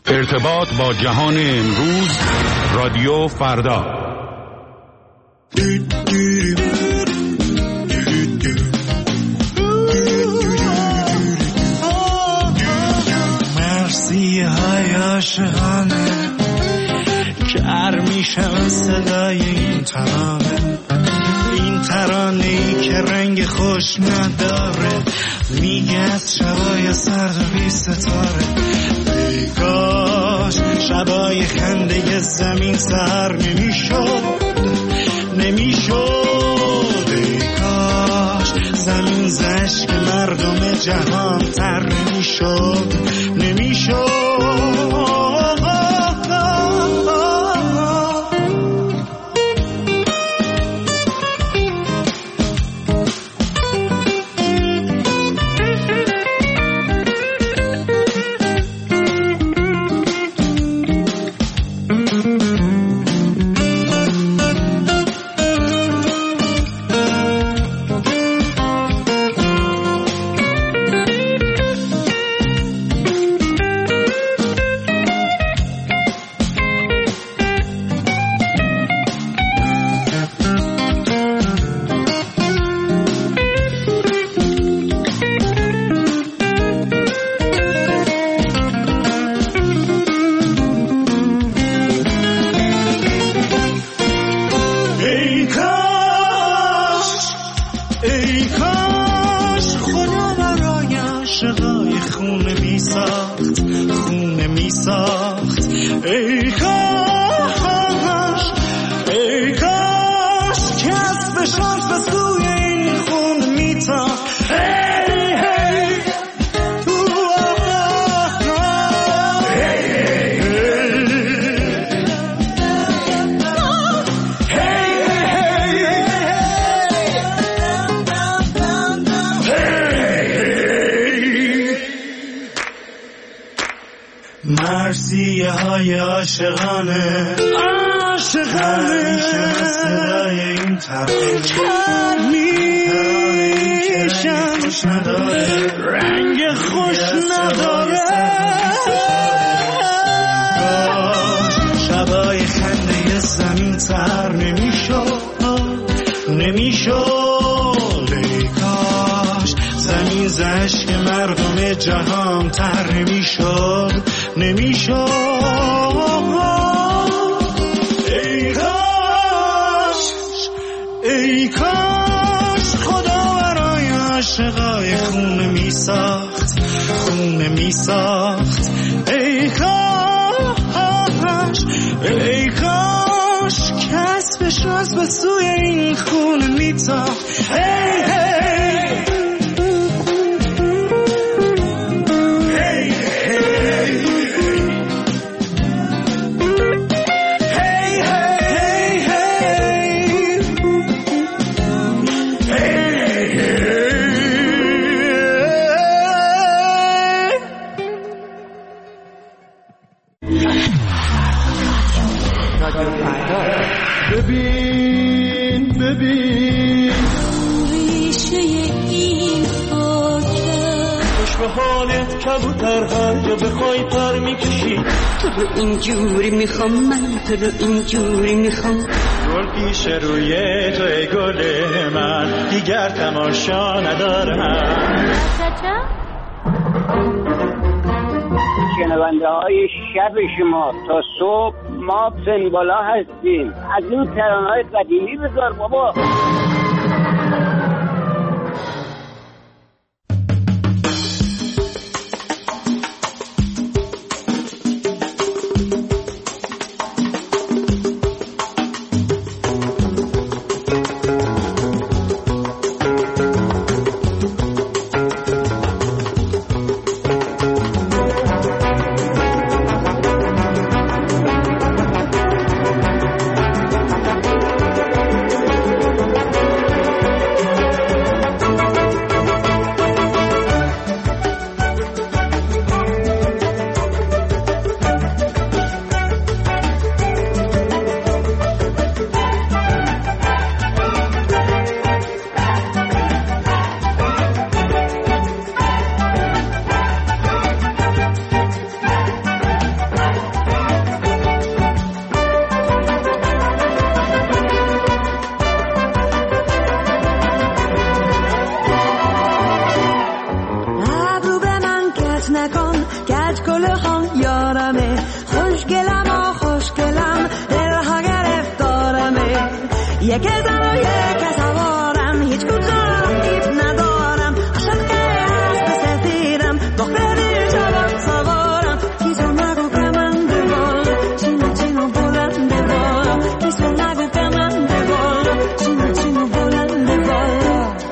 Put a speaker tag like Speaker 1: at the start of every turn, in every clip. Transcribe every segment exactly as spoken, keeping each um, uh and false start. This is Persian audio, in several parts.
Speaker 1: ارتباط با جهان امروز، رادیو فردا.
Speaker 2: مرسی های عاشقانه کر میشم صدای این ترانه، این ترانه ای که رنگ خوش نداره، میگه از شبای سرد و بی ستاره. ای کاش شبای خنده زمین سر نمیشد نمیشد ای کاش زمین زشک مردم جهان تر نمیشد نمیشد. مرسیه های عاشقانه عاشقانه صدای این ترانه میشم رنگ خوش نداره. شبای خنده زمین تر نمیشد نمیشد ای کاش زمین زشک مردم جهان تر نمیشد نمیشد ای کاش ای کاش خدا برای عاشقای خونه می ساخت خونه می ساخت ای کاش ای کاش کسبش از به سوی این خونه می تاخت. ای ای
Speaker 3: ببین ببین ریشه این خاکه خوش به حالت کبوتر هر جا بخوای پر میکشی.
Speaker 4: تو رو اینجوری میخوام من تو رو اینجوری میخوام.
Speaker 3: گل پیش روی تو ای گل من دیگر تماشا ندارم.
Speaker 5: شنونده های شب شما تا صبح ما پنبالا هستیم. از این ترانه های قدیمی بذار بابا.
Speaker 6: جهان گج گل هم یارمه خوشگلم و خوشگلم دلها گرفتارمه یک زن و یک سوارم هیچ کجا رقیب ندارم عاشق هست سفیدم دختری جوان سوارم کیسو نگو که من ببال چینو چینو بلند ببال کیسو نگو که من ببال چینو چینو بلند ببال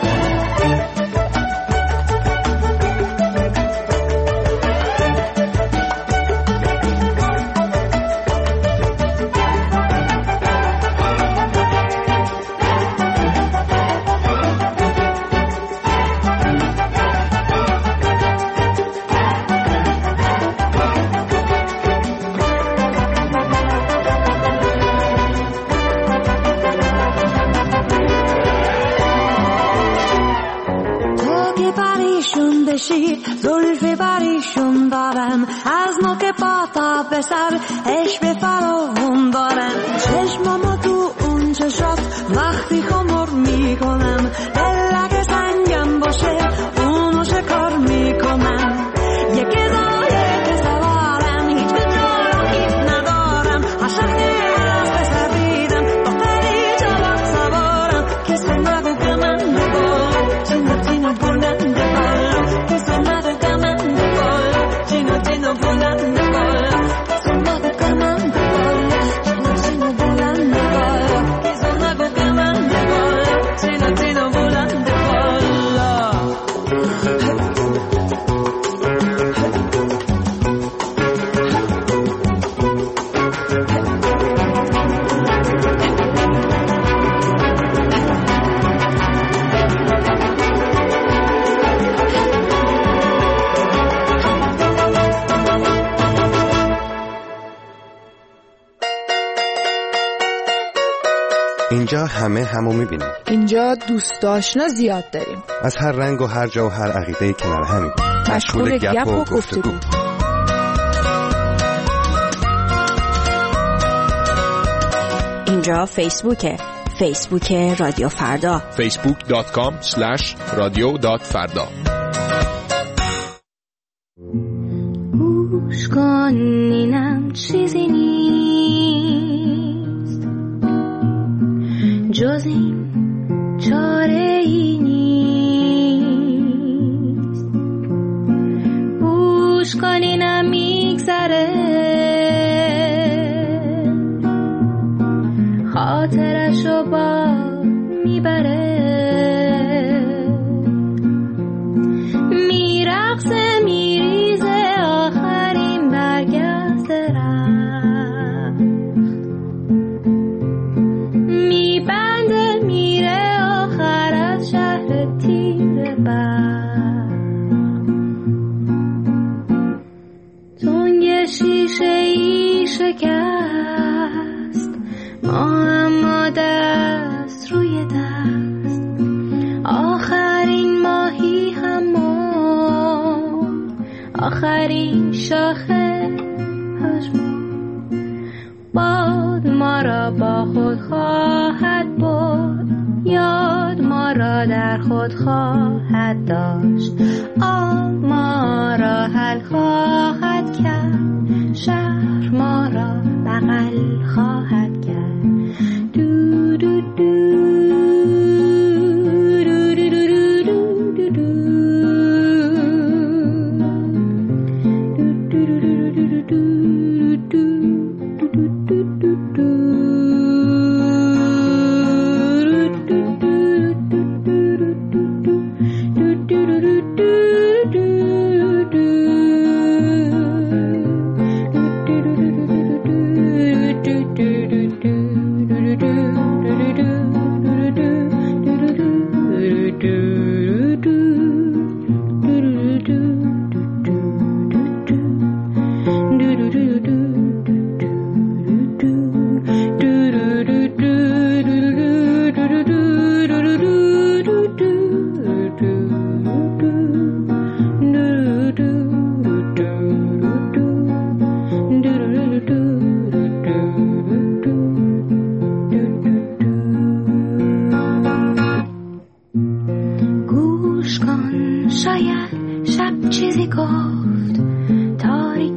Speaker 6: زلف بریشون دارن از نوک پاتا به سر عشق فراوون دارن چشمامو تو اون چشات وقتی خمر میکنم دل اگه سنگم باشه اونو شکار میکنم یکی زا یکی سوارم هیچ کجا رقیب ندارم عاشق هست سفیدم دختری جوان سوارم کسی نگو که من ببال چینو چینو بلند ببال
Speaker 7: اینجا همه همو میبینیم.
Speaker 8: اینجا دوست آشنا زیاد داریم.
Speaker 7: از هر رنگ و هر جا و هر عقیده کنار همیم.
Speaker 8: مشغول گپ و گفتگو.
Speaker 9: اینجا فیسبوکه. فیسبوک رادیو فردا.
Speaker 10: فیسبوک دات کام اسلش رادیو دات فردا.
Speaker 11: گوش کن اینم چیزی نیست جز این چاره ای نیست. گوش کن اینم میگذره خاطرشو با میبره میرقصه میریزه آخرین برگشت رفت میبنده میره آخر از شهر تیر برد تنگ شیشه ای شکست ما اما دست روی دست آخرین ماهی هم آخرین شاخه پشم باد ما را با خود خواهد برد یاد ما را در خود خواهد داشت آب ما را حل خواهد کرد شهر ما را بغل خواهد کرد دو دو دو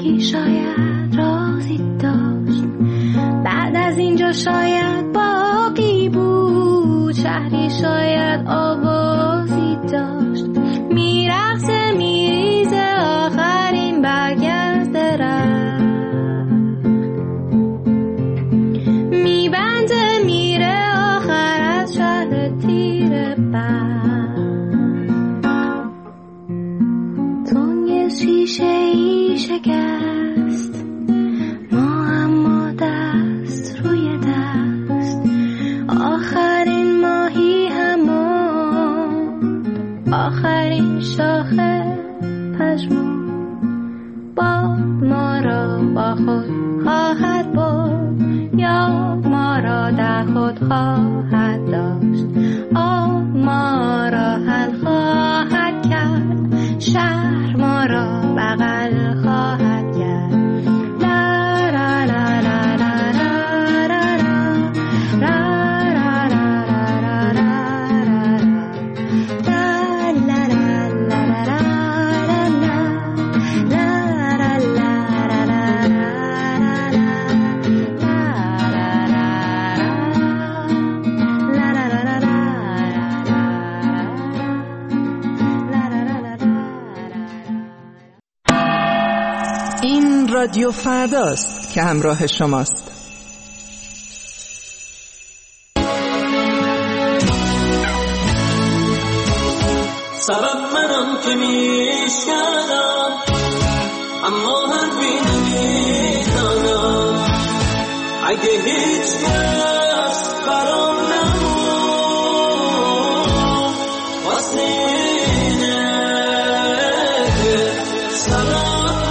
Speaker 11: زندگی شاید رازی داشت، بعد از اینجا شاید باقی بود، شهری شاید آوازی داشت، میرقصه میریزه آخرین برگ از درخت، میبنده میره آخر از شهر تیر بند. تنگ شیشه ای شکست، ما اما دست روی دست، آخرین ماهی همون، آخرین شاخه پشمون، باد ما را با خود خواهد برد، یاد ما را در خود خواهد داشت، آب ما را حل خواهد کرد، شهر ما را بغل خواهد کرد. لا لا لا لا لا لا لا
Speaker 12: این رادیو فرداست که همراه شماست.
Speaker 13: سبب منم که میشکنم، اما حرفی نمیزنم، اگه هیچ کس برام نمون، واسه اینه که سبب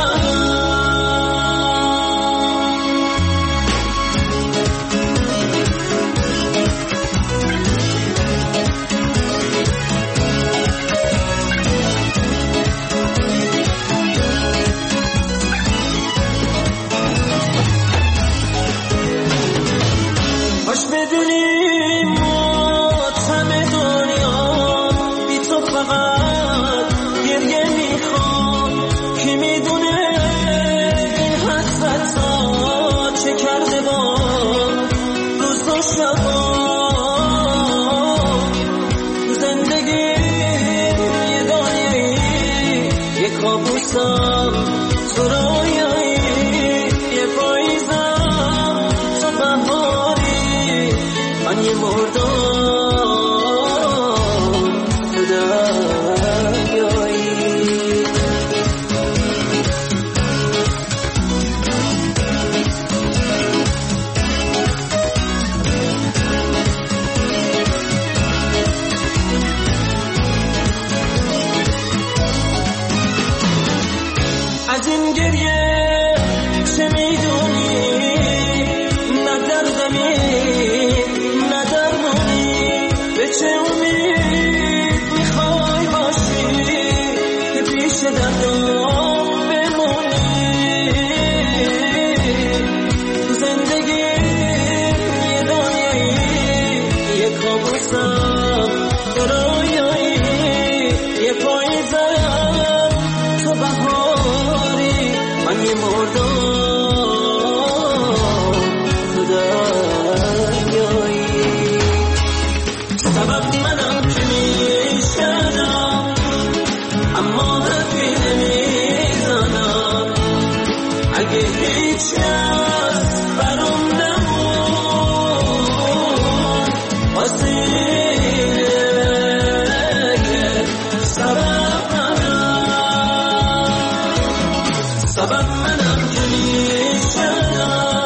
Speaker 13: بدونی ماتم دنیا بی تو فقط گریه میخوام، کی میدونه این حسرت ها چه کرده با روز و شبا، تو زندگی یه دنیایی یه کابوسم، تو رویایی یه پاییزم، تو بهاری من یه مردم تو دریایی. از این گریه چه میدونی، نه دردمی نه درمانی، به چه امید میخوای باشی که پیش دردم بمونی، تو زندگی یه دنیایی یه کابوسم، تو رویایی یه پاییزم، تو بهاری من یه مردم تو دریایی. سبب منم که میشکنم، اما حرفی نمیزنم، اگه هیچ کس برام نمون، واسه اینه که سبب منم، سبب منم که میشکنم،